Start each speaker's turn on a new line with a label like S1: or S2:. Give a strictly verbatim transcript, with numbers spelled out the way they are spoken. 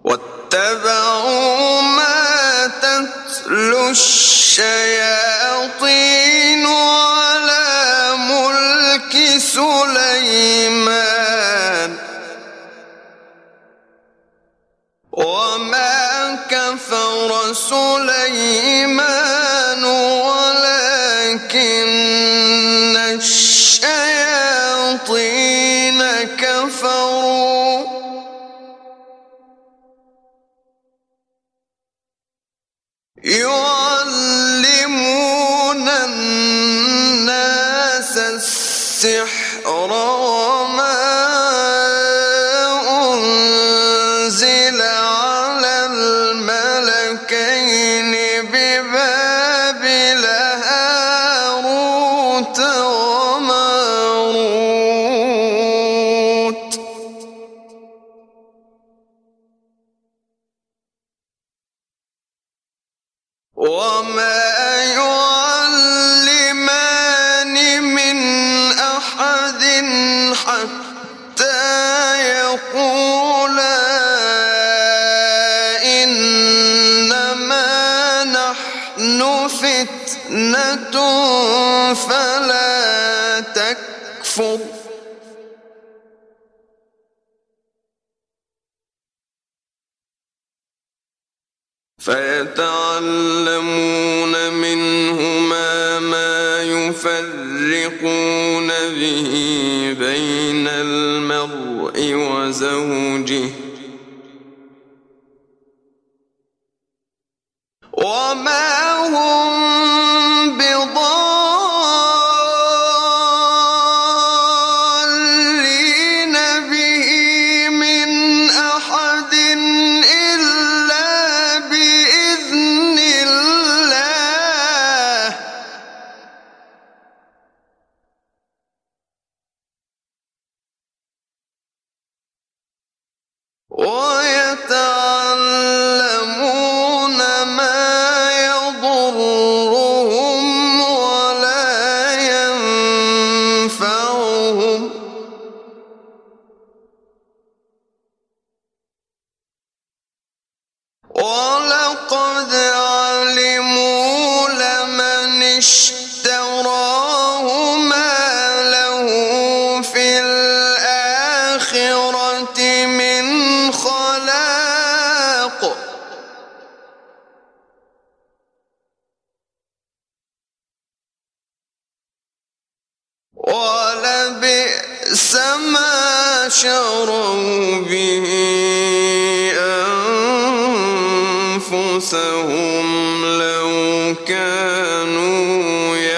S1: واتبعوا ما تتلو الشياطين على ملك سليمان وما كفر سليمان ولكن الشياطين كفروا يعلمون الناس السحر وما أنزل على الملكين ببابل هاروت وماروت وما يعلمان من أحد حتى يقولا إنما نحن فتنة فلا تكفر فيتعلمون منهما ما يفرقون به بين المرء وزوجه وما هم بضارين به من أحد إلا بإذن الله ويتعلمون ما يضرهم ولا ينفعهم ولقد علموا لمن اشتراه ما له في الآخرة من خلاق ولبئس ما شروا به أنفسهم لو كانوا